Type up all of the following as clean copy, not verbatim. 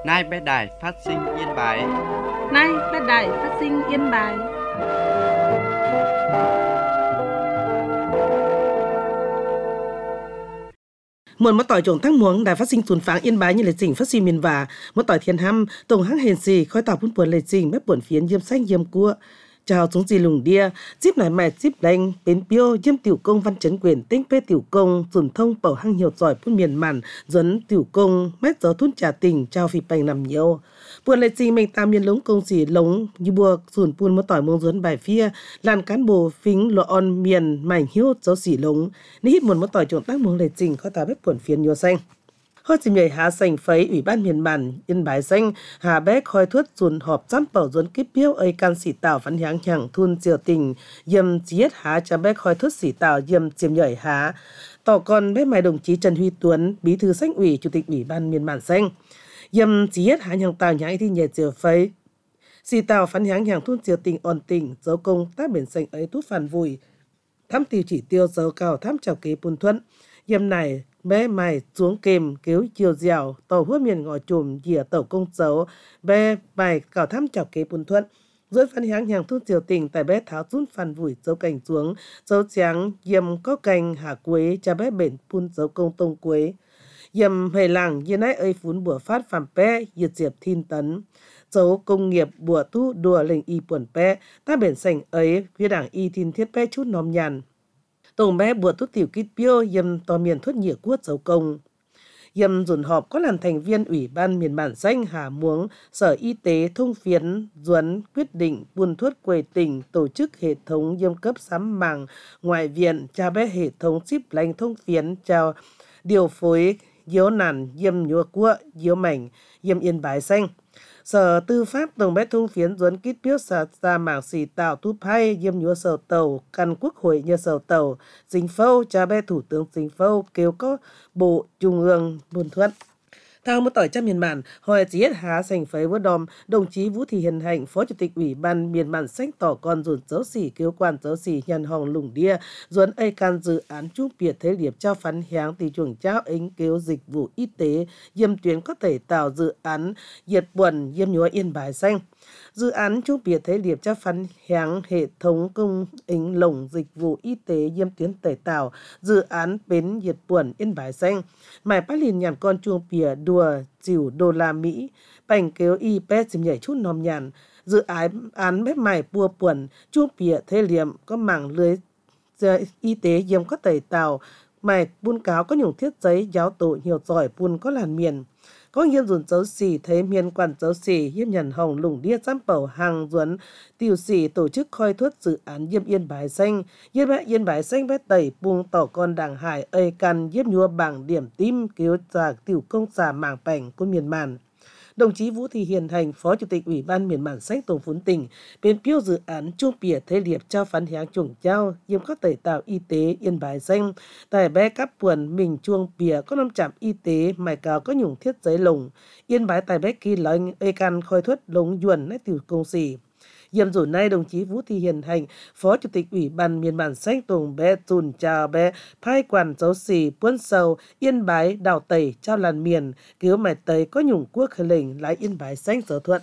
Nay bé đài phát sinh Yên Bái. Nay bé đài phát sinh Yên Bái. Một tỏi trồng thăng muống đài phát sinh tuần pháng Yên Bái như lệ trình phát sinh miền và một tỏi thiên hăm tổng hãng hền gì khói tàu buôn lệ trình bếp buồn phiến diêm xanh diêm cua chào chúng gì lùng đia díp nải mẹ díp đành bến piêu diêm tiểu công văn chấn quyền tinh pê tiểu công dùn thông bảo hăng nhiều giỏi buôn miền màn dẫn tiểu công mét gió thun trà tình chào phì bành nằm nhiều buồn lệ trình mình tam miền lống công gì lống như bùa dùn buôn một tỏi muống dẫn bài phia làn cán bồ phính lộ on miền mảnh hiếu gió xỉ lống ní hít một tỏi trồng tác muống lệ trình khói tàu bếp buồn phiến nhiều xanh. Hốt dìm nhảy hạ sành phấy Ủy ban miền bản Yên Bái xanh hà bé khói thuất dùn họp chăm bảo dùn kíp biếu ơi can xỉ tàu phán háng hàng thun diều tình dìm chiết há cho bé khói thuất xỉ tàu dìm dìm nhảy há tỏ con bé mày đồng chí Trần Huy Tuấn bí thư xanh ủy chủ tịch Ủy ban miền bản xanh dìm chiết há hàng tàu nhảy thì nhảy diều phấy xỉ tàu phán háng hàng thun diều tình ổn tình dấu công tác biển xanh ấy tút phản vùi thăm tiêu chỉ tiêu dấu cao thăm chào kế bùn thuận dìm này bé mày xuống kềm kéo chiều dẻo tàu hút miền ngõ chùm dìa tàu công dấu bé mày cào thăm chọc kế bùn thuận dưới phán háng hàng thuốc diều tình tại bé tháo rút phản vùi dấu cành xuống dấu trắng yếm có cành hạ quế cha bé bền phun dấu công tông quế yếm hề làng như nãy ơi phun bùa phát phàm bé diệt diệp thiên tấn dấu công nghiệp bùa tu đùa lệnh y buồn bé ta bền sành ấy phía đảng y thiên thiết bé chút nóm nhàn tổng bé bùa tốt tiểu kít piêu yếm to miền thuất nhựa quất dấu công yếm dồn họp có làm thành viên Ủy ban miền bản danh Hà Muống Sở Y tế thông phiến duấn quyết định buôn thuất quầy tỉnh tổ chức hệ thống yếm cấp sắm màng ngoại viện cha bé hệ thống ship lành thông phiến chào điều phối diếu nản yếm nhua cua diếu mảnh yếm Yên Bái xanh Sở Tư pháp tổng bé thông phiến duấn kít piếu ra mảng xì tạo túp hay yếm nhúa sở tàu căn quốc hội như sở tàu dính phâu cha bé thủ tướng dính phâu kêu có bộ trung ương buôn thuận thao một tỏi trăm miền bản hỏi chỉ hết há sành phấy với đòm đồng chí Vũ Thị Hiền Hạnh phó chủ tịch Ủy ban miền bản sách tỏ con dồn dấu xỉ kêu quan dấu xỉ nhân hòng lủng đia duấn ây can dự án trung biệt thế liệp trao phán háng tỷ chuồng trao ính kêu dịch vụ y tế yêm tuyến có thể tạo dự án diệt buồn yêm nhúa Yên Bái xanh dự án trung biệt thế liệp trao phán háng hệ thống công ính lồng dịch vụ y tế yêm tuyến tẩy tạo dự án bến diệt buồn Yên Bái xanh mải phát liền nhàn con chuông pìa đùa chịu đô la Mỹ bành kéo y pet dìm nhảy chút nòm nhàn dự án bếp mải bùa buồn chuông pìa thế liệm có mảng lưới y tế yếm có tẩy tạo mải buôn cáo có nhung thiết giấy giáo tổ nhiều giỏi buôn có làn miền có hiên dùn dấu xỉ thấy miền quản dấu xỉ hiên nhàn hồng lủng đia giám bảo hàng duấn tiêu xỉ tổ chức khoi thuất dự án yêm Yên Bái xanh Yên Bái xanh bé tẩy buông tỏ con đảng hải ơi căn yếm nhua bảng điểm tim kêu giả tiểu công giả mảng bảnh của miền màn đồng chí Vũ Thị Hiền Hạnh phó chủ tịch Ủy ban miền bản sách tổng phún tỉnh bên piêu dự án trung bìa thế liệp trao phán háng chủng trao yếm các tẩy tạo y tế Yên Bái xanh tại bé cắp buồn mình chuông bìa có 5 trạm y tế mài cáo có nhung thiết giấy lồng Yên Bái tại bé kỳ lệnh ê can khôi thuất lống yuan nét tiểu công xỉ Dìm rủ nay đồng chí Vũ Thị Hiền Hạnh phó chủ tịch Ủy ban miền bản sách tổng bé dùn chào bé phai quản dấu xỉ buôn sầu Yên Bái đào tẩy trao làn miền cứu mày tây có nhung quốc khởi lệnh lái Yên Bái xanh sở thuận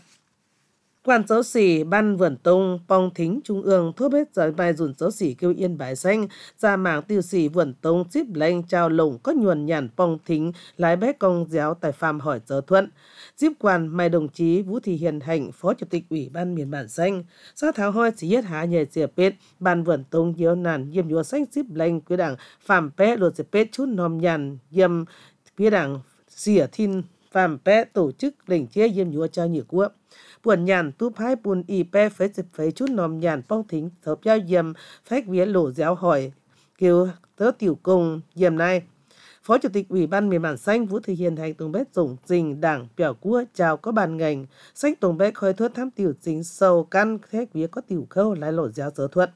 quan dấu xỉ ban vườn tông pong thính trung ương thuốc bếp giải bài dùn dấu xỉ kêu Yên Bái xanh ra mảng tiêu xỉ vườn tông ship lệnh trao lồng có nhuần nhàn pong thính lái bé công giáo tại phàm hỏi sở thuận tiếp quan mai đồng chí Vũ Thị Hiền Hạnh phó chủ tịch Ủy ban miền bản xanh sau tháo hoi chỉ hết há nhảy diệp pết ban vườn tông diếu nàn yêm nhúa xanh ship lệnh quý đảng phàm pé lột diệp pết chút nòm nhàn yêm quý đảng xỉa thiên phàm pé tổ chức lệnh chia yêm nhúa cho nhiều quốc buồn nhàn tu phái buồn y pe phế dịp phế chút nòm nhàn phong thính thập giao yêm phách vía lộ giáo hỏi kêu tớ tiểu công yêm nay phó chủ tịch Ủy ban miền bản xanh Vũ Thị Hiền Hạnh tổng bếp tổng dình đảng biểu cua chào có bàn ngành xanh tổng bếp khơi thuất thám tiểu chính sâu căn phách vía có tiểu khâu lái lộ giáo sở thuận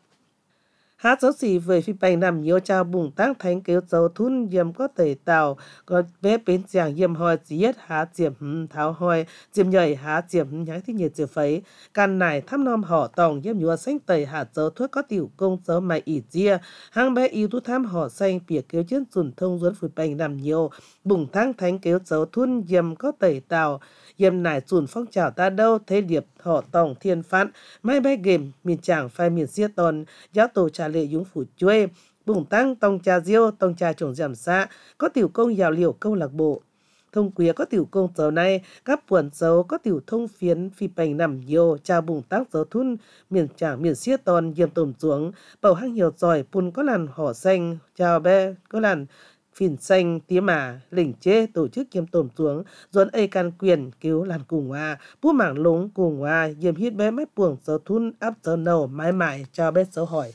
hát dấu xỉ về phi bành nằm nhiều trao bùng tác thánh kêu dấu thun yếm có tẩy tàu có bé bến giảng yếm hoi chỉ hết há diệm tháo hoi diệm nhảy há diệm nháng thích nhiệt diệp phấy can nải thăm nom họ tòng yếm nhúa xanh tẩy hạt dấu thuốc có tiểu công dấu mày ỉ chia hang bé yêu tu tham họ xanh bìa kêu chân dùn thông duấn phi bành nằm nhiều bùng tác thánh kêu dấu thun yếm có tẩy tàu yếm nải chùn phong trào ta đâu thế điệp thọ tòng thiên phát mai bay game miền tràng phai miền xiết tòn giáo tổ trà lệ dũng phủ chuê bùng tăng tông trà diêu tông trà trồng giảm xa có tiểu công giàu liều câu lạc bộ thông quía có tiểu công dấu này các buồn dấu có tiểu thông phiến phi bành nằm nhiều chào bùng tác dấu thun miền tràng miền xiết tòn yếm tổm xuống bầu hăng nhiều giỏi pun có làn hỏ xanh chào bé có làn phìn xanh tía mà lỉnh chê tổ chức kiêm tổm xuống dồn ây can quyền cứu làn cùng hoa bút mảng lúng cùng hoa yếm hít bé mép buồng dấu thun áp dấu nầu mãi mãi chào bé dấu hỏi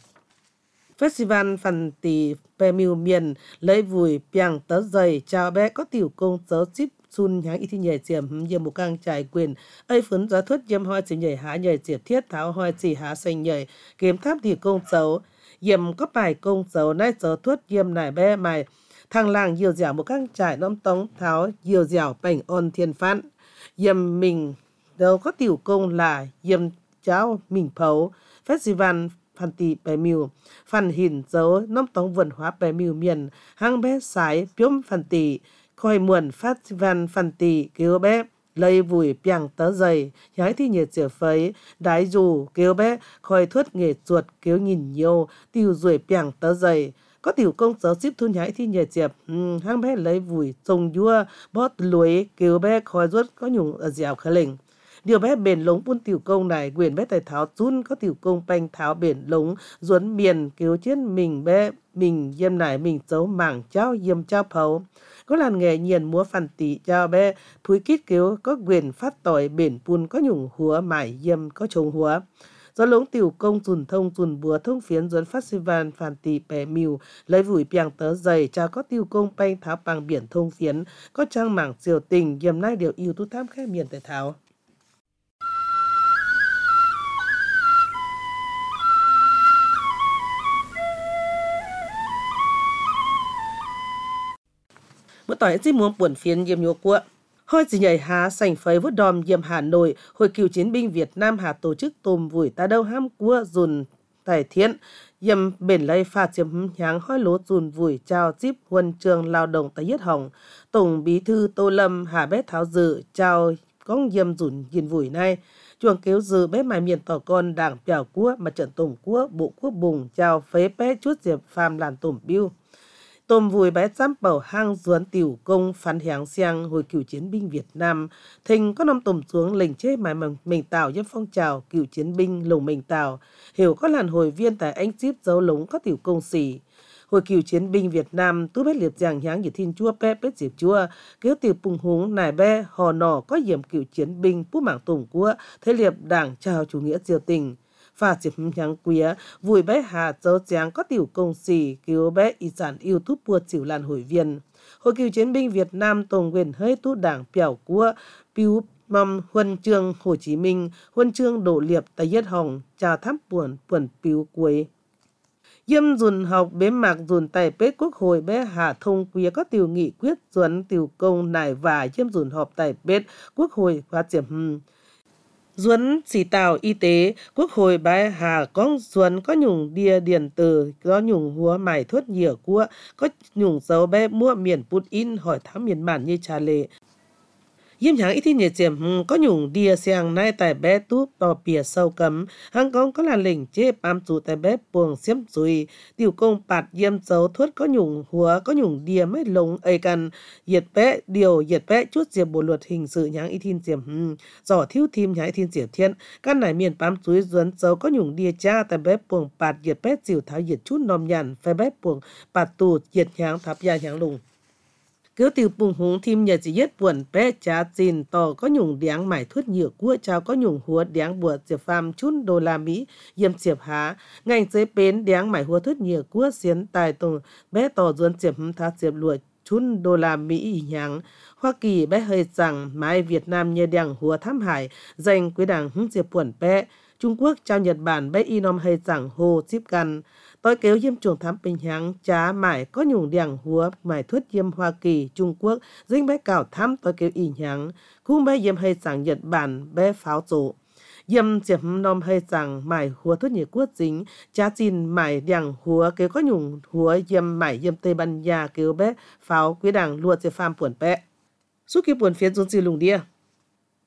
Festival phần tỷ bè miu miền lấy vùi piang tớ dày chào bé có tiểu công dấu chip sun nháng y thi nhảy chiếm yếm một cang trải quyền ây phấn giá thất yếm hoa chỉ nhảy há nhảy chiết thiết tháo hoa chỉ há xanh nhảy kiếm tháp tiểu công dấu yếm có bài công dấu nai dấu thất yếm nải bé mày thằng làng nhiều dẻo một cang trải nóm tống tháo nhiều dẻo bảnh ôn thiên phán yếm mình đâu có tiểu công là yếm cháu mình phấu Festival phần tỷ bè miu phần hình dấu nóm tống vườn hóa bè miu miền hang bé sái pióm phần tỷ khôi muộn Festival phần tỷ kêu bé lấy vùi piang tớ dày nhái thi nhiệt chở phấy đái dù kêu bé khôi thuất nghề chuột kêu nhìn nhiều tiêu ruồi piang tớ dày có tiểu công giáo ship thu nhái thi nhiệt chẹp hang bé lấy vùi trồng dua bót lưới kêu bé khôi ruột có nhung ở dẻo khởi lệnh điều bé bền lống buôn tiểu công này quyền bé tài tháo chun có tiểu công banh tháo bền lống duấn miền kêu chiến mình bé mình yếm nải mình dấu mảng trao yếm trao phấu có làn nghề nhiền múa phản tỷ trao bé phúi kít kêu có quyền phát tỏi bền pun có nhung húa mải yếm có trồng húa do lống tiểu công dùn thông dùn búa thông phiến duấn Festival phản tỷ bè miu lấy vùi piang tớ dày trao có tiểu công banh tháo bằng biển thông phiến có trang mảng diều tình yếm nai điều yêu tu tham khai miền tại tháo một tỏi chỉ muốn buồn phiền yếm nhô của hoi chỉ nhảy há sành phấy vút đòm yếm Hà Nội hội cựu chiến binh Việt Nam hà tổ chức tôm vùi ta đâu ham cua dùn tài thiện yếm bền lấy pha chiếm nháng hoi lố dùn vùi trao chip huân chương lao động tại yết hồng tổng bí thư Tô Lâm hà bé tháo dự trao công yếm dùn nhìn vùi này chuồng kéo dự bé mài miền tỏ con đảng bèo cua mặt trận tổng cua bộ quốc bùng trao phế bé chút diệp phàm làn tổm biêu tôm vùi bé chăm bảo hang duấn tiểu công phán hiáng xiang hồi cựu chiến binh Việt Nam thình có năm tôm xuống lệnh chế mài mình tạo giúp phong trào cựu chiến binh lồng mình tạo hiểu có làn hồi viên tại anh chip dấu lống có tiểu công xỉ hồi cựu chiến binh Việt Nam tú bé liệt giang hiáng nhiệt thiên chua bé bết diệp chua kéo tiểu bùng húng nài bé hò nỏ có hiểm cựu chiến binh pú mảng tùng cua thế liệp đảng chào chủ nghĩa diều tình pha chiếm nháng quía vùi bé hà dấu tráng có tiểu công xì cứu bé y sản YouTube bua chịu làn hội viên hội cựu chiến binh Việt Nam tổng quyền hơi tú đảng bèo cua piu mầm huân chương Hồ Chí Minh huân chương đổ liệp tại yết hồng chào tháp buồn piu cuối yếm dùn học bế mạc dùn tài bế quốc hội bé hà thông quía có tiểu nghị quyết duấn tiểu công nải và yếm dùn họp tài bế quốc hội phát triển duấn chỉ tạo y tế quốc hội bái hà có duấn có nhung đia điện tử có nhung húa mải thuất nhựa cua có nhung dấu bé mua miền put in hỏi thám miền bản như trà lệ yếm nháng ít thi nhiệt chiếm có nhung đia xiang nai tại bé túp bò pìa sâu cấm hang có là lệnh chế bám chủ tại bé buồng xiêm dùi tiểu công bạt yếm dấu thuất có nhung húa có nhung đia mấy lồng ây căn nhiệt bé điều nhiệt bé chút diệp bộ luật hình sự nháng ít thi chiếm giỏ thiếu thím nháng ít thi diệp thiên căn này miền bám chuối duấn dấu có nhung đia cha tại bé buồng bạt nhiệt bé chịu tháo nhiệt chút nòm nhàn phải bé buồng bạt tù nhiệt nháng tháp ya nháng lùng cứ tiểu bùng húng thím nhờ chỉ yết buồn bé cha chín tỏ có nhung điáng mải thuất nhựa cua chào có nhung húa điáng bùa diệp phàm chút đô la Mỹ yếm diệp há ngành giới bến điáng mải húa thuất nhựa cua xiến tài tổng bé tỏ duấn diệp thá diệp lụa chút đô la Mỹ nháng Hoa Kỳ bé hơi rằng mãi Việt Nam nhờ điáng húa thám hải dành quý đảng hứng diệp buồn bé Trung Quốc trao Nhật Bản bé inom hơi rằng hồ chip căn tôi kéo yếm chuồng thám bình háng chá mải có nhung điàng húa mải thuất yếm Hoa Kỳ Trung Quốc dính bé cào thám tôi kéo y háng cũng bé yếm hơi rằng Nhật Bản bé pháo rộ yếm diệp nom hơi rằng mải húa thuất nhật quốc dính chá chín mải điàng húa kéo có nhung húa yếm mải yếm Tây Ban Nha kéo bé pháo quý đảng lùa diệp phàm buồn bé suốt kia buồn phiến xuống gì lùng đia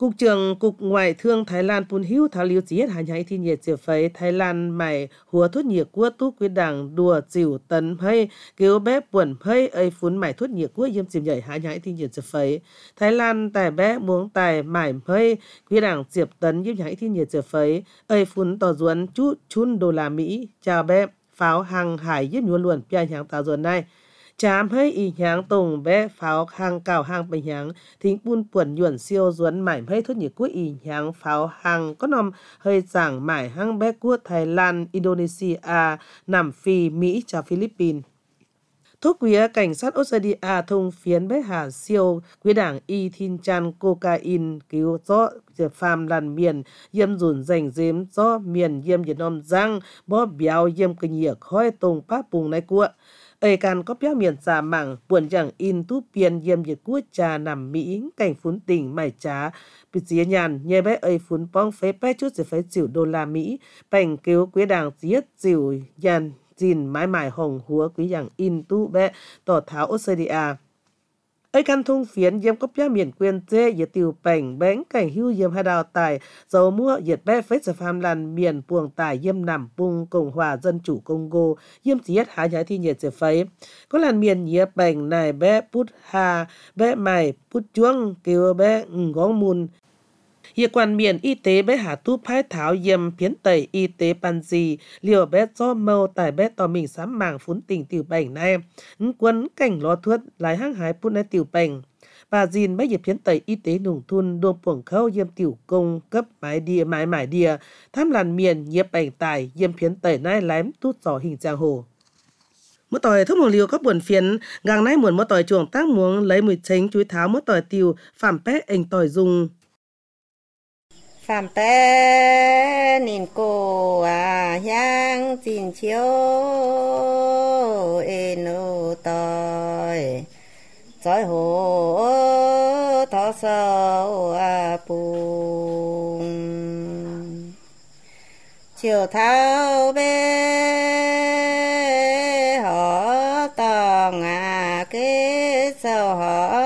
Cục trưởng Cục Ngoại thương Thái Lan Pun Hiu thảo liu chỉ hết hành hay thiên nhiệt chiều phấy Thái Lan mày hùa thuốc nhiệt của tú quý đảng đùa chịu tấn hay kêu bé buồn hay ấy phun mày thuốc nhiệt của yếm chìm nhảy hành hay thiên nhiệt chiều phấy Thái Lan tài bé muốn tài mải hay quý đảng diệp tấn yếm hay thiên nhiệt chiều phấy ấy phun tỏ duẩn chút chun đô la Mỹ chào bé pháo hàng hải yếm nhuận luận bia hàng tàu duẩn này chám hay y nháng tùng bé pháo hàng cào hàng bình nháng thính bun puẩn nhuận siêu duẩn mải hay thuốc nhiệt của y nháng pháo hàng có nòm hơi giảng mải hàng bé của Thái Lan, Indonesia, Nam Phi, Mỹ và Philippines. Thuốc quý cảnh sát Australia thông phiến bé hà siêu quý đảng y thiên chan cocaine cứu do phàm làn miền yếm dùn dành dếm do miền yếm Việt Nam răng bó béo yếm kinh nhiệt khói tùng pháp bùng này của ấy can có béo miền giả mảng buồn chẳng in tú piền yếm Việt quốc trà nằm Mỹ cảnh phún tỉnh mải trá bị dĩa nhàn nhé bé ấy phún bong phế bé chút sẽ phải chịu đô la Mỹ bành cứu quý đảng giết chịu nhàn gìn mãi mãi hồng húa quý dạng in tu bé tỏ tháo Australia. Ấy căn thông phiến yếm có bia miền quyền dê yết tiêu bảnh bánh cảnh hưu yếm hai đào tài dầu mua yết bé phết sở phàm làn miền buồng tài yếm nằm bung Cộng hòa Dân chủ Congo yếm chỉ hết há nhái thi nhiệt sẽ phấy. Có làn miền yếp bảnh này bé pút hà bé mày pút chuông kêu bé ngóng mùn. Hiệp quan miền y tế bé hà tu phái tháo yếm phiến tẩy y tế pan gì liều bé do mâu tại bé tỏ mình sám mảng phún tình tiểu bảnh này quân cảnh lo thuất lái hăng hái phun này tiểu bảnh bà dìn bé hiệp phiến tẩy y tế nùng thun đô puồng khâu yếm tiểu công cấp mái địa mái địa tham làn miền nhiếp bảnh tài yếm phiến tẩy nai lém tút giỏ hình giang hồ mỗi tỏi thuốc mong liều có buồn phiến gang nái muộn mỗi tỏi chuồng tác muống lấy mùi tránh chuối tháo mỗi tỏi tiêu phạm bé ảnh tỏi dùng phạm bé nhìn cô yang chín chiếu eno tỏi giỏi hồ thọ sâu bùn chiều tháo bé họ tòng cái sâu họ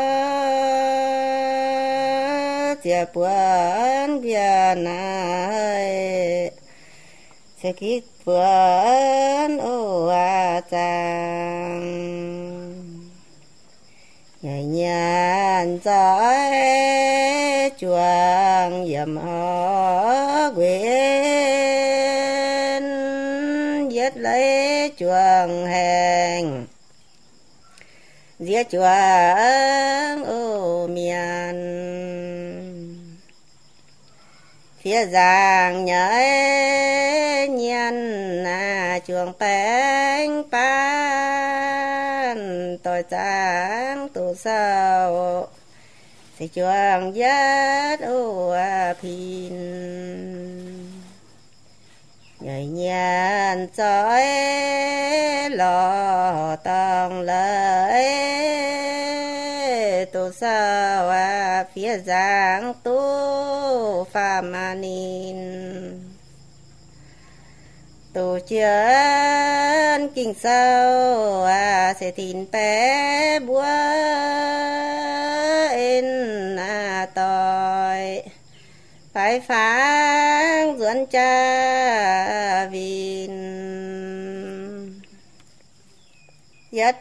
chia buồn biên ai sẽ kít buồn ô chàng nhảy nhàn giỏi chuông yểm họ quyến giết lấy chuông hành giết chuông ô miền phía giang nhớ nhiên chuồng bánh pan tôi trắng tu sâu thì chuồng rất ô pin nhảy nhiên chói lò tòng lợi tu sâu phía giang tu phạm nín tu chân kinh sâu sẽ tin bé búa in tỏi phải phán dẫn cha vin nhất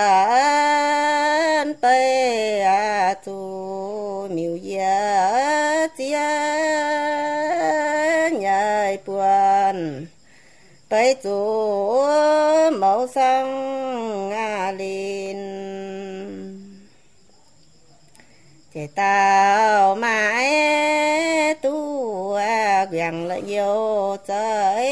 buồn bay tu miêu ya tia nhai buồn bay tu màu xanh lên để tao mãi tu quyền lợi nhiều trời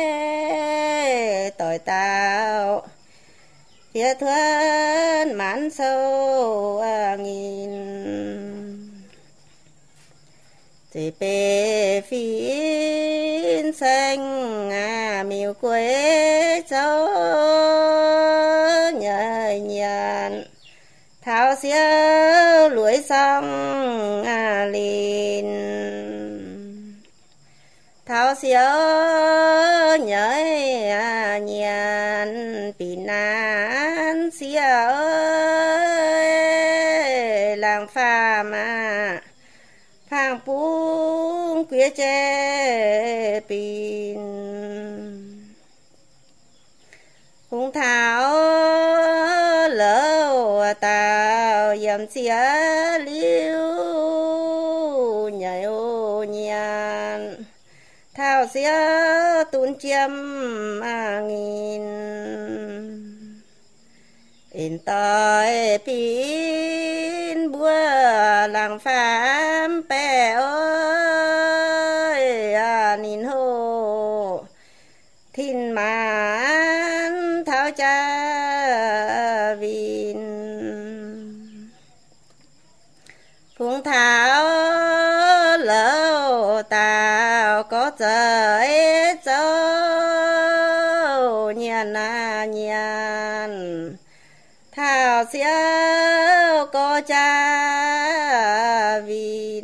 tội tao phía thuần mãn sâu nghìn thì bề phiến xanh miêu quế châu nhảy nhàn tháo xía lưỡi xong lên tháo xía nhảy nhàn bị nan xía làng pha mà phang pu chế pin Hùng thảo lỡ tàu dầm xía liu nhảy ô nhàn thảo xía tún chiêm nghìn in tỏi pin búa làng phám bè ơi nín hồ thiên mãn thảo cha vin phùng thảo lỡ tàu có trời châu nhàn nhàn thảo xía có cha vin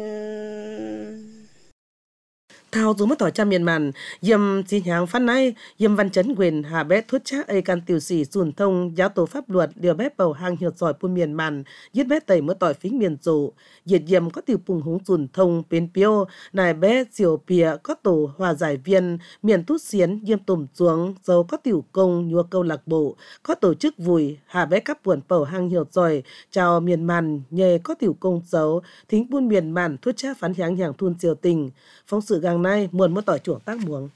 thao dù mất tỏi cha miền màn yếm chi nhang phan nay yếm văn chấn quyền hà bé thút chắc ai can tiểu sĩ dùn thông giáo tổ pháp luật điều bé bầu hàng hiệu giỏi pun miền màn giết bé tẩy mất tỏi phính miền dụ diệt yếm có tiểu phùng húng dùn thông bên piêu nài bé diều pìa có tổ hòa giải viên miền tút xiến yếm tùm chuống dấu có tiểu công nhua câu lạc bộ có tổ chức vùi hà bé cắp buồn bầu hàng hiệu giỏi chào miền màn nhờ có tiểu công dấu thính pun miền màn thút chắc phán nhang nhàng thun triều tình phóng sự gang nay muôn mất tỏi chuồng tác muống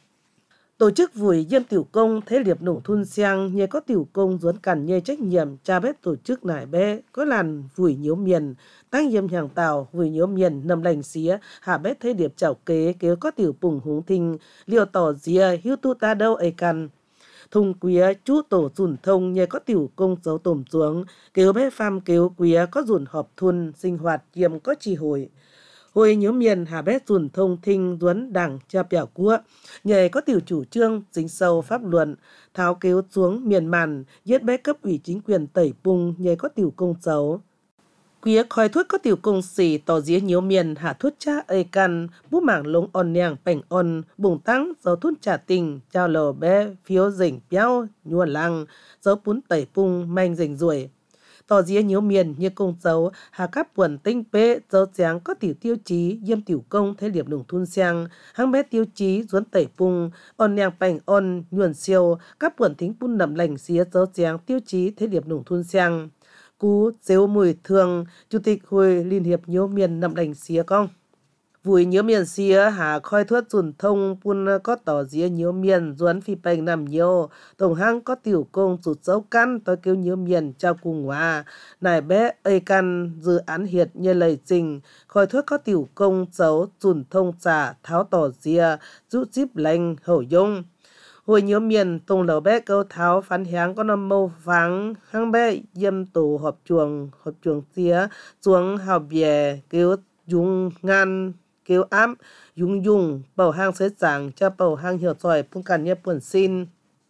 tổ chức vùi yêm tiểu công thế liệp nông thôn xiang nhờ có tiểu công duốn cản nhờ trách nhiệm cha bếp tổ chức nải bé có làn vùi nhiễu miền tăng yêm hàng tàu vùi nhiễu miền nằm lành xía hạ bếp thế điệp chảo kế kéo có tiểu bùng húng thinh liều tỏ dìa hiu tu ta đâu ấy căn thùng quía chú tổ dùn thông nhờ có tiểu công dấu tổm xuống kéo bé pham kéo quía có dùn họp thun sinh hoạt yêm có trì hồi hồi nhớ miền hà bé dùn thông thinh duấn đảng cha bẻo cua nhờ có tiểu chủ trương dính sâu pháp luận tháo kéo xuống miền màn giết bé cấp ủy chính quyền tẩy bung nhờ có tiểu công dấu quía khói thuốc có tiểu công xỉ tỏ dĩa nhiều miền hạ thuốc cha ơi căn bú mảng lống on nèng bảnh on bùng tăng dấu thuốc trả tình trao lò bé phiếu rỉnh béo nhua lăng dấu bún tẩy bung manh rỉnh ruồi tỏ dĩa nhiều miền như công dấu hà các quần tinh bế dấu tráng có tiểu tiêu chí yêm tiểu công thế liệp nông thôn xiang hăng bé tiêu chí duấn tẩy bung on nèng bảnh on nhuần siêu các quần thính bún nằm lành xía dấu tráng tiêu chí thế liệp nông thôn xiang cú dếu mùi thường chủ tịch hội liên hiệp nhiễu miền nằm đành xía con vùi nhiễu miền xía hà khoi thuất dùn thông pun có tỏ dĩa nhiễu miền duấn phi bành nằm nhiễu tổng hăng có tiểu công rụt dấu căn tôi kêu nhiễu miền trao cùng hòa nài bé ây căn dự án hiệt như lời trình khoi thuất có tiểu công dấu dùn thông trả tháo tỏ dĩa rút díp lành hậu dung hồi nhớ miền tông lầu bé câu tháo phán háng có nằm mâu vắng hăng bé yêm tổ họp chuồng xía xuống hào bìa kêu dùng ngăn kêu ám dùng bầu hang xế giảng cho bầu hang hiểu giỏi phung cản nhé buồn xin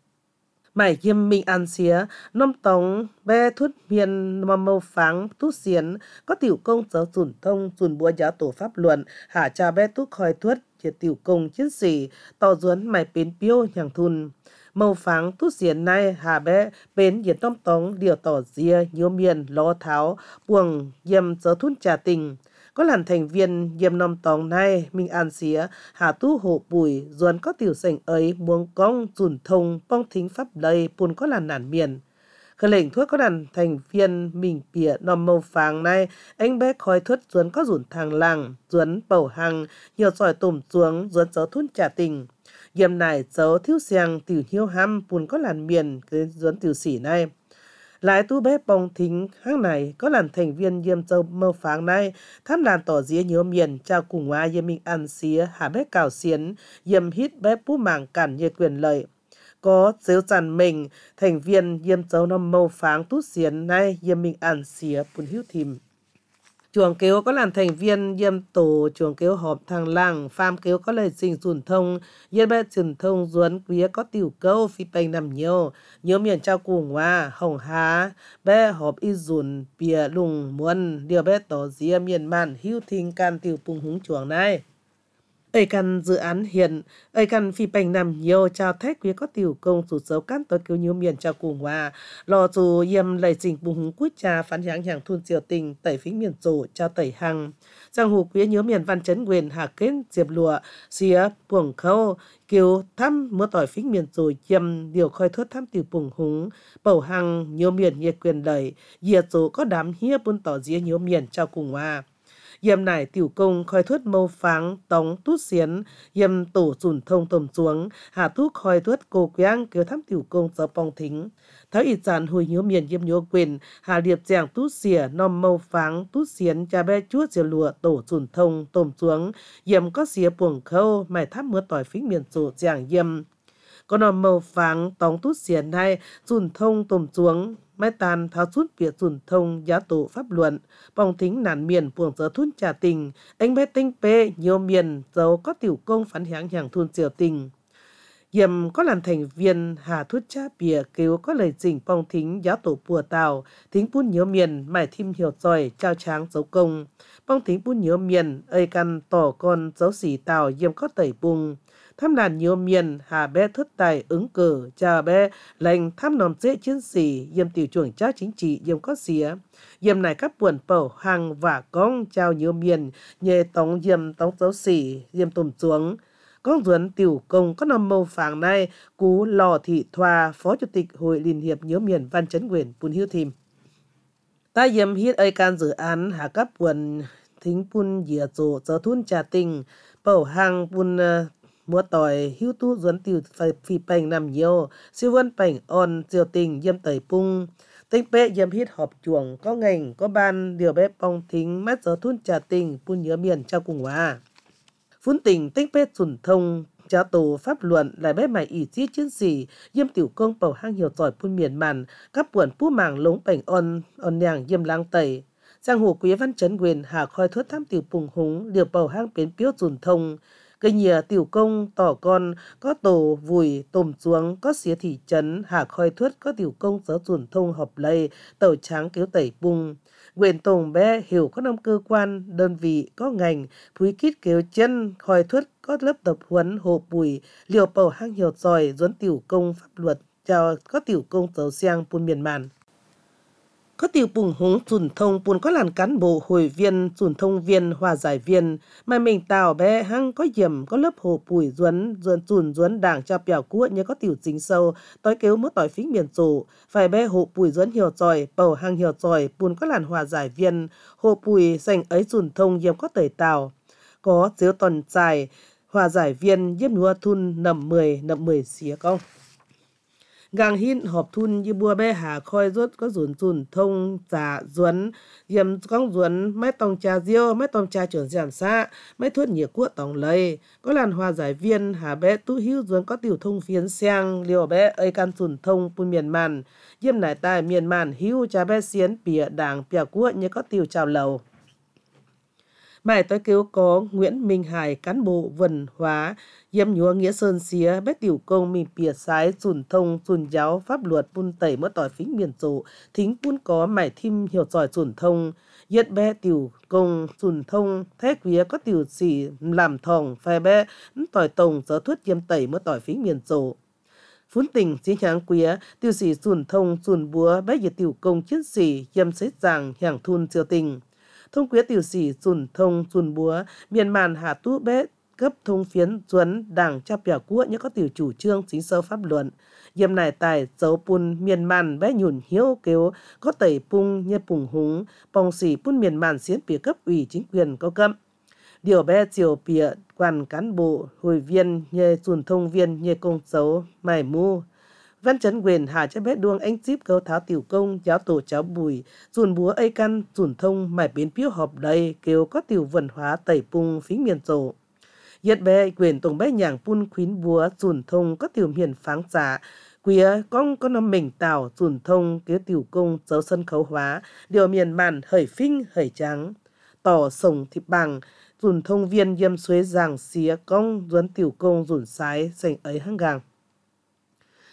mải yêm minh an xía nôm tống bé thút miền nằm mâu phắng thút xiến có tiểu công giáo dùn thông dùn búa giáo tổ pháp luận hạ cha bé thút khoi thuấtជាtiểu công chiến sĩ tỏ duấn mày bến piêu nhàng thun màu pháng tút xiên nay hà bé bến nhiệt tom tống điều tỏ dìa nhiêu miền lo tháo buồng yêm giờ thun trà tình có làn thành viên yêm nom tống nay minh an xía hà tu hộ bùi duấn có tiểu sành ấy muông cong dùn thông bong thính pháp đầy pun có làn nản miền khởi lệnh thuốc có đàn thành viên mình bịa nòm màu phàng này anh bé khói thuất duấn có rủn thang làng duấn bầu hằng nhiều sỏi tùm xuống duấn dấu thun trả tình yếm này dấu thiếu xiang tiểu hiếu hăm bùn có làn miền cái duấn tiểu sĩ này lại tu bé bong thính hang này có làn thành viên yếm dấu màu phàng này tham làn tỏ dĩa nhiều miền trao cùng hoa yếm mình ăn xía hạ bé cào xiến yếm hít bé bú mảng cản như quyền lợi có dấu dàn mình thành viên yếm dấu nằm màu pháng tút xiến nay yếm mình ăn xía bùn hiếu thìm chuồng kéo có làn thành viên yếm tổ chuồng kéo họp thang làng pham kéo có lời trình dùn thông yếm bé dùn thông duấn quý có tiểu câu phi bành nằm nhiều nhớ miền trao cùng hoa hồng há bé họp y dùn bìa lùng muôn điều bé tỏ dĩa miền màn hiếu thình can tiểu bùng húng chuồng này Ấy căn dự án hiện, ấy căn phi bành nằm nhiều chào thách quý có tiểu công chủ dấu cán tối cứu nhiều miền chào cùng hòa. Lò dù yếm lầy trình bùng húng cút trà phán hãng hàng thun triều tình tẩy phính miền chủ chào tẩy hằng. Giang hồ quý nhiều miền văn chấn quyền hạ kết diệp lụa, xía buồng khâu, kiều thăm mưa tỏi phính miền chủ yếm điều khơi thốt thăm tiểu bùng húng, bầu hằng nhiều miền nhiệt quyền đẩy, diệt chủ có đám hia buôn tỏ dĩa nhiều miền chào cùng hòa. Yếm nải tiểu công khoi thuất mâu pháng tống tút xiến yếm tổ dùn thông tồm xuống hạ thuốc khoi thuất cô quang kêu thăm tiểu công giờ bong thính tháo ít dàn hồi nhớ miền yếm nhớ quyền hạ liệp giảng tút xỉa nom mâu pháng tút xiến cha bé chuốt diều lụa tổ dùn thông tồm xuống yếm có xỉa buồng khâu mày thắp mưa tỏi phính miền tổ giảng yếm có nom mâu pháng tống tút xiến hay dùn thông tồm xuống mai tàn tháo chút việc dùn thông giá tổ pháp luận bong thính nản miền buồng giờ thun trà tình anh bé tinh pê nhiều miền dấu có tiểu công phán hãng hàng thun triều tình yểm có làm thành viên hà thuốc cha bìa kêu có lời trình bong thính giá tổ bùa tàu thính bún nhiều miền mải thim hiểu giỏi trao tráng dấu công bong thính bún nhiều miền ơi căn tỏ con dấu xỉ tàu yểm có tẩy bùng tham làn nhiều miền hà bé thất tài ứng cử cha bé lệnh tham nòm dễ chiến sĩ yếm tiểu trưởng cha chính trị yếm có xía yếm này các buồn bầu hàng và con trao nhiều miền nhẹ tống yếm tống dấu xỉ yếm tùm xuống con duẩn tiểu công có nòm mâu phàng này cú lò thị thoa phó chủ tịch hội liên hiệp nhiều miền văn chấn quyền bùn hiếu thìm ta yếm hiết ơi can dự án hà các buồn thính bùn dìa dỗ giờ thun trà tình bầu hàng bùn mua tỏi hiếu tu duẩn tiểu phi bành nằm nhiều siêu vân bành on diều tình yếm tẩy pung tinh bệ yếm hít họp chuồng có ngành có ban điều bé bong thính mát giờ thun trà tình bùn nhớ miền trao cùng hòa phun tình tinh bệ sùn thông cha tổ pháp luận lại bé mày ỷ chí chiến sĩ yếm tiểu công bầu hang hiểu giỏi bùn miền màn các buồn pu màng lống bành on nhàng yếm lang tẩy giang hồ quý văn chấn quyền hà khoi thốt tham tiểu bùng húng điều bầu hang bến piếu sùn thông cây nhìa tiểu công tỏ con có tổ vùi tồm xuống có xía thị trấn hạ khoi thuất có tiểu công giáo dùn thông hợp lây tàu tráng kéo tẩy bung quyền tổng bé hiểu có năm cơ quan đơn vị có ngành phúi kít kéo chân khoi thuất có lớp tập huấn hộ bùi liều bầu hang hiểu giỏi duẩn tiểu công pháp luật chào có tiểu công giáo xiang buôn miền màn có tiểu bùng húng dùn thông buồn có làn cán bộ hội viên dùn thông viên hòa giải viên mà mình tào bé hăng có yểm có lớp hồ bùi duẩn đảng cho bèo cua như có tiểu chính sâu tối kéo mất tỏi phính miền chủ phải bé hộ bùi duẩn hiểu giỏi bầu hăng hiểu giỏi buồn có làn hòa giải viên hồ bùi dành ấy dùn thông yểm có tẩy tào có chiếu tuần dài hòa giải viên yếm núa thun nầm 10 xía công gang hin họp thun như bùa bé hà khoi rốt có dùn thông giả duẩn yếm con duẩn mấy tông trà diêu mấy tông trà trưởng giảm xa mấy thuốc nhiệt quốc tổng lây có làn hòa giải viên hà bé tu hiếu duẩn có tiểu thông phiến sang liều bé ơi can dùn thông bùn miền màn yếm nải tài miền màn hiếu trà bé xiến bìa đảng bìa quốc như có tiểu chào lầu mãi tới kêu có Nguyễn Minh Hải cán bộ vần hóa yếm nhúa nghĩa sơn xía bé tiểu công mình bìa sái dùn thông dùn giáo pháp luật bun tẩy mất tỏi phính miền chủ thính bun có mải thim hiểu giỏi dùn thông yết bé tiểu công dùn thông thế quý có tiểu sĩ làm thòng phai bé tỏi tổng giờ thuất yếm tẩy mất tỏi phính miền chủ phun tình chí nháng quý tiểu sĩ dùn thông dùn búa bé yết tiểu công chiến sĩ yếm xế giảng hàng thun siêu tình thông quý tiểu sĩ dùn thông dùn búa miền màn hạ tú bé cấp thông phiến duẩn đảng cha bèo quốc như có tiểu chủ trương chính sâu pháp luận yếm này tài dấu bùn miền màn bé nhùn hiếu kêu có tẩy pung như bùng húng bong xỉ bùn miền màn xiến bìa cấp ủy chính quyền cao cấp điều bé chiều bìa quan cán bộ hội viên như dùn thông viên như công dấu mải mu văn chấn quyền hà cho bé đuông anh chip câu tháo tiểu công giáo tổ cháu bùi dùn búa ây căn dùn thông mải biến piếu họp đầy kêu có tiểu vần hóa tẩy pung phính miền rộ yết bé quyền tổng bé nhàng pun khuyến búa dùn thông có tiểu hiền pháng giả quía con có năm mình tào dùn thông kế tiểu công dấu sân khấu hóa điều miền màn hởi phinh hởi trắng tỏ sồng thịt bằng dùn thông viên yêm xuế giảng xía công duẩn tiểu công dùn sái dành ấy hăng gàng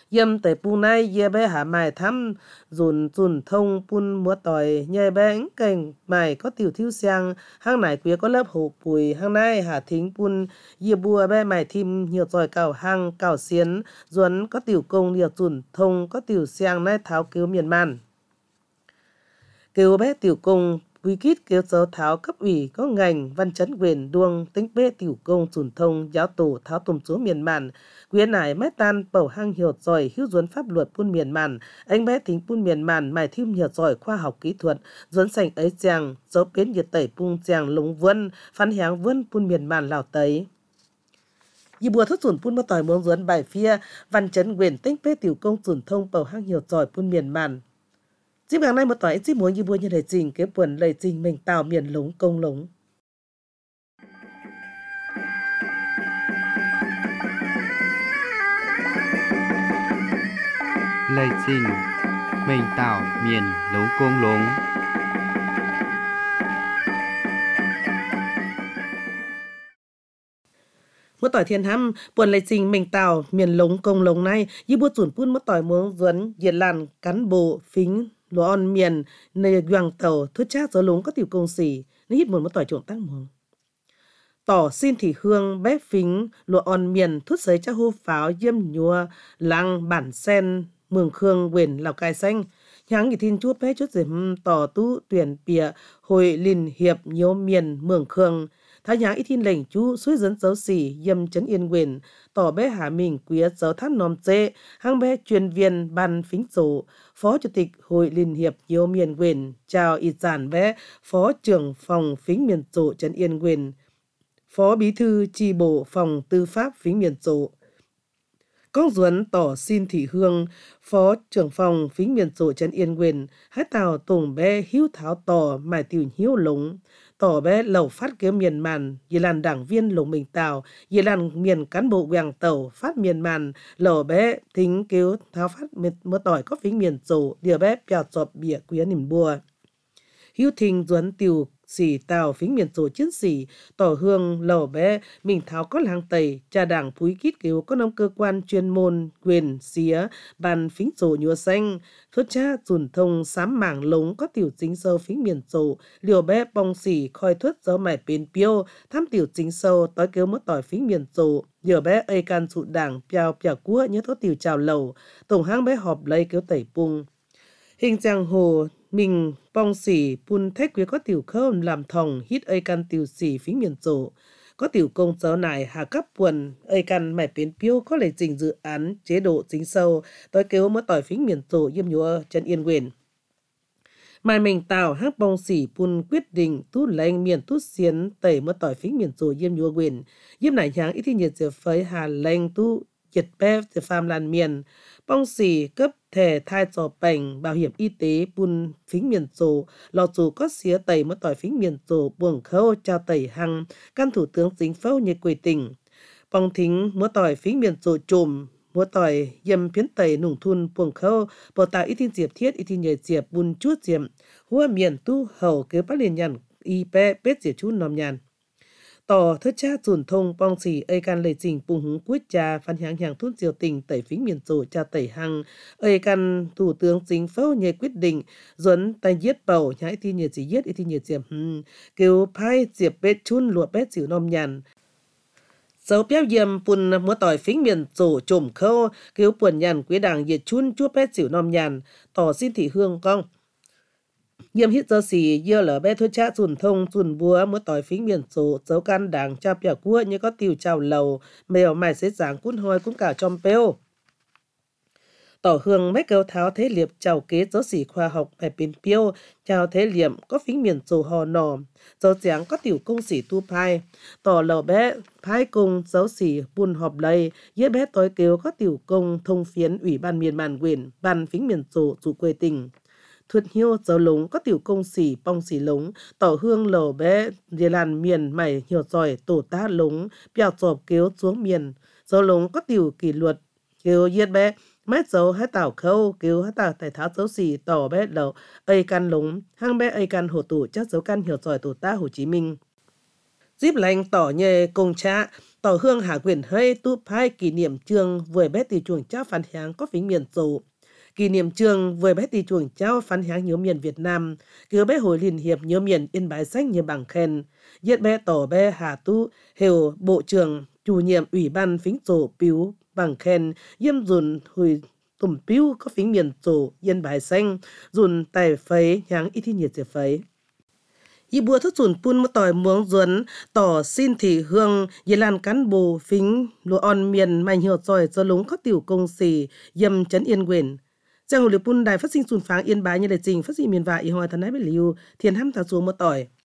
yếm tẩy pu nay ye bé hạ mài thăm dùn thông pun múa tỏi nhai bé cành mài có tiểu thiêu sang hang nải quía có lớp hổ bùi hang nay hạ thính pun ye bùa bé mài thim nhiều giỏi cào hang cào xiến duẩn có tiểu công nhiều dùn thông có tiểu sang nay tháo cứu miền man cứu bé tiểu công quy kít kêu giáo tháo cấp ủy có ngành văn chấn quyền đuông tính bê tiểu công dùn thông giáo tổ tháo tùm chúa miền màn quyến nải mái tan bầu hang hiểu giỏi hữu duấn pháp luật pun miền màn anh bé thính pun miền màn mài thêm hiểu giỏi khoa học kỹ thuật duấn sành ấy chàng dấu biến nhiệt tẩy pung chàng lúng vân phán háng vân pun miền màn lào tấy y bùa thất dùn pun mà tỏi muốn duấn bài phia văn chấn quyền tính bê tiểu công dùn thông bầu hang hiểu giỏi pun miền màn dịp ngày nay một tỏi dịp muốn như bùa như lời trình kế buồn lời trình mình tạo miền lống công lống Lời trình mình tạo miền lống công lống. Một tỏi thiên hăm buồn lời trình mình tạo miền lống công lống này như bùa dùn pun một tỏi muốn duấn diệt làn cán bộ phính lúa on miền nơi quang tàu thốt chát gió lúng có tiểu công xỉ nó hít một tỏi trộn tăng mong tỏ xin thị hương bé phính lúa on miền thốt sấy cha hô pháo diêm nhua lăng bản sen mường khương quyền lào cai xanh nháng nghỉ thiên chút bé chút dìm tỏ tú tuyển bìa hồi lìn hiệp nhiều miền mường khương thái nháng ít thiên lệnh chú suối dẫn dấu xỉ yêm chấn yên quyền tỏ bé hà mình quý dấu thắt nòm chê hang bé chuyên viên ban phính sổ phó chủ tịch hội liên hiệp nhiều miền quyền chào y giản bé phó trưởng phòng phính miền sổ chấn yên quyền phó bí thư chi bộ phòng tư pháp phính miền sổ Công duẩn tỏ xin thị hương, phó trưởng phòng phính miền sổ trấn yên quyền, hát tàu tổng bé hiếu tháo tỏ mài tiểu hiếu lống, tỏ bé lẩu phát kế miền màn, dì làn đảng viên lồng mình tàu, dì làn miền cán bộ quảng tàu phát miền màn, lẩu bé thính kêu tháo phát mơ tỏi có phính miền sổ, điều bé bèo chọp bịa quý niềm bùa. Hiếu thình duẩn tiểu xỉ tàu phính miền sổ chiến sĩ tỏ hương lẩu bé mình tháo có làng tây cha đảng phúi kít kêu có năm cơ quan chuyên môn quyền xía bàn phính sổ nhúa xanh thốt cha dùn thông sám mảng lống có tiểu chính sâu phính miền sổ liều bé bong xỉ khoi thốt gió mải bền piêu thăm tiểu chính sâu tối kêu mất tỏi phính miền sổ liều bé ây can sụ đảng piao piao cua nhớ thốt tiểu chào lầu tổng hang bé họp lấy kêu tẩy pung hình giang hồ mình bong xỉ pun thách quý có tiểu khơm làm thòng hít ây căn tiểu xỉ phính miền sổ có tiểu công giáo này hạ cấp quần ây căn mải biến piêu có lệ trình dự án chế độ chính sâu tối kêu mới tỏi phính miền sổ yêm nhúa chân yên quyền mai mình tào hát bong xỉ pun quyết định tu lệnh miền tu xiến tẩy mới tỏi phính miền sổ yêm nhúa quyền yêm nải nháng ít thì nhiệt giờ phơi hà lệnh tu nhiệt bé giờ phàm lan miền bong xỉ cấp thẻ thai trò bành bảo hiểm y tế pun phính miền sổ lò dù có xía tẩy mất tỏi phính miền sổ buồng khâu trao tẩy hăng căn thủ tướng chính phâu như quỳ tỉnh bong thính mất tỏi phính miền sổ trùm mất tỏi yêm phiến tẩy nùng thun buồng khâu bò tạo ít thiên diệp thiết ít thiên nhảy diệp bun chút diệp hua miền tu hậu kế bắt liền nhằn y pe pết diệp chút nòm nhàn tỏ thất cha dùn thông bong xỉ ây can lệ trình bùng húng quyết cha phan háng hàng thun diều tình tẩy phính miền sổ cha tẩy hăng ây can thủ tướng chính phâu nhẹ quyết định duẩn tay giết bầu nhãi thi nhiệt gì giết thi nhiệt diệp kêu phai diệp bết chun lụa bết xỉu nom nhàn dấu béo yêm pun múa tỏi phính miền sổ trùm khâu kêu buồn nhàn quý đảng diệt chun chua bết xỉu nom nhàn tỏ xin thị hương cong yêm hít giờ xì dưa lở bé thôi cha dùn thông dùn búa múa tỏi phính miền sổ dấu can đảng cha bèo cua như có tiêu chào lầu mèo mài xế giảng cún hoi cũng cả trong pêu tỏ hương mấy câu tháo thế liệp chào kế dấu xỉ khoa học mài pin piêu chào thế liệm có phính miền sổ hò nò dấu giảng có tiểu công xỉ tu phai tỏ lầu bé phai cùng dấu xỉ buôn họp lây yết bé tối kêu có tiểu công thông phiến ủy ban miền màn quyền ban phính miền sổ chủ quê tỉnh thuật hiêu dấu lống có tiểu công xỉ bong xỉ lống tỏ hương lầu bé dì làn miền mày hiểu giỏi tổ tá lống bèo chộp kêu xuống miền dấu lống có tiểu kỷ luật kêu yết bé mét dấu hát tảo khâu kêu hát tảo tài tháo dấu xỉ tỏ bé lầu ây can lống hang bé ây can hồ tủ chắc dấu can hiểu giỏi tổ tá Hồ Chí Minh díp lành tỏ nhề công cha tỏ hương hạ quyền hơi tu phai kỷ niệm trường với bé tỷ chuồng trao phán háng có phính miền dầu kỷ niệm trường với bé tỷ chuồng trao phán háng nhớ miền Việt Nam cứ bé hồi liên hiệp nhớ miền Yên Bái sách như bằng khen yết bé tỏ bé hà tu hiệu bộ trưởng chủ nhiệm ủy ban phính dầu piu bằng khen yêm dùn hồi tùm piu có phính miền dầu Yên Bái xanh dùn tài phấy háng ít thi nhiệt dễ phấy y bùa thức dùn pun một tỏi muống duấn tỏ xin thị hương y lan cán bồ phính lúa on miền mạnh hiệu giỏi do lúng có tiểu công xì yâm chấn yên quyền trang hồ liệp pun đài phát sinh dùn pháng Yên Bái như lệ trình phát sinh miền và y hoài thân ái bê liu thiền hăm thả xuống một tỏi